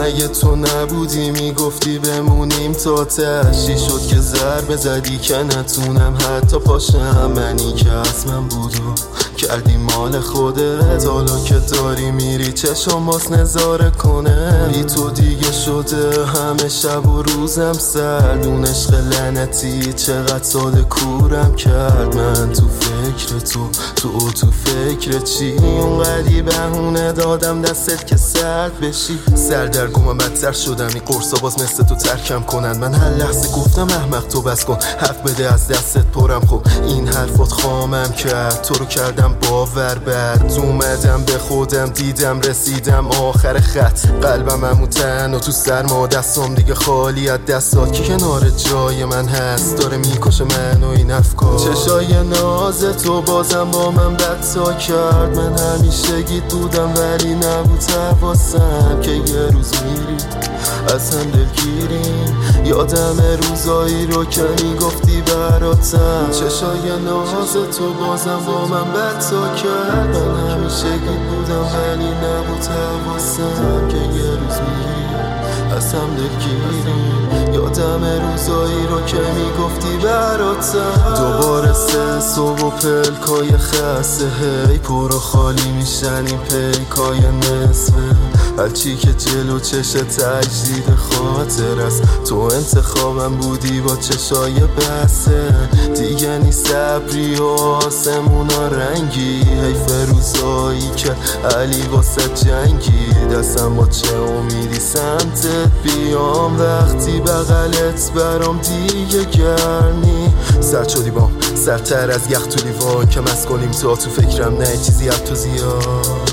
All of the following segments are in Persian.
مگه تو نبودی میگفتی بمونیم تا تشی شد که ضربه زدی که نتونم حتی پاشم. منی که از من بود و کردی مال خودت، حالا که داری میری چشم باز نظاره کنه. بی تو دیگه شده همه شب و روزم سرد، اون عشق لعنتی چقدر سال کورم کرد. من تو فکر تو فکر چی؟ اونقدی بهونه دادم دستت که سرد بشی. سردرگمم بدتر شدم، این قرصا باز مثل تو ترکم کنن. من هر لحظه گفتم احمق تو بس کن، حرف بده از دستت پرم. خب این حرفات خامم کرد، تو رو کردم باور بعد اومدم به خودم دیدم رسیدم آخر خط. قلبم همون تن و تو سرما دستم دیگه خالی از دستات که کنار جای من هست داره میکشه من و این افکار. چشای ناز تو بازم با من بدتا کرد. من همیشه گید بودم ولی نبود حواسم که یه روز میری از هم دلگیریم. یادم روزایی رو که میگفتی براتم. چشای ناز تو بازم با من بدتا کرد. من همیشه گید بودم ولی نبود حواسم که یه روز میری از هم دلگیریم. یادم روزایی رو که میگفتی براتم. دوباره سه صبح و پلکای خسته هی پر و خالی میشن این پیکای نصفه. هرچی که جلو چش تجدید خاطر است، تو انتخابم بودی با چشای بسه. دیگه نی صبری و آسمونا رنگی، حیف روزایی که علی واسه جنگی. دستم با چه امیدی سمتت بیام وقتی بغلت برام دیگه گرمی. سرد شدی بام سرتر از یخ تو لیوان که مست کنیم تو فکرم نه چیزی از تو زیاد.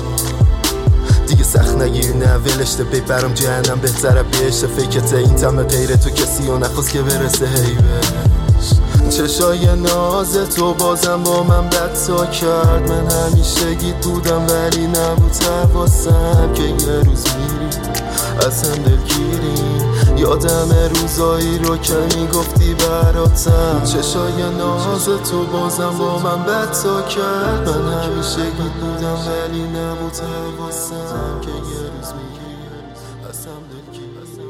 دیگه سخت نگیر نه ولشته بی برام جهنم بهتره بیشته. فیکته این تمه غیر تو کسی و نخواست که برسه هیبش. چشای ناز تو بازم با من بدتا کرد. من همیشه گید بودم ولی نبود حواسم که یه روز میری از هم دلگیریم. یادم روزایی رو که میگفتی براتم. چشای ناز تو بازم با من بدتا کرد. من همیشه گید بودم ولی نبود حواسم که یه روز میری از هم دلگیریم.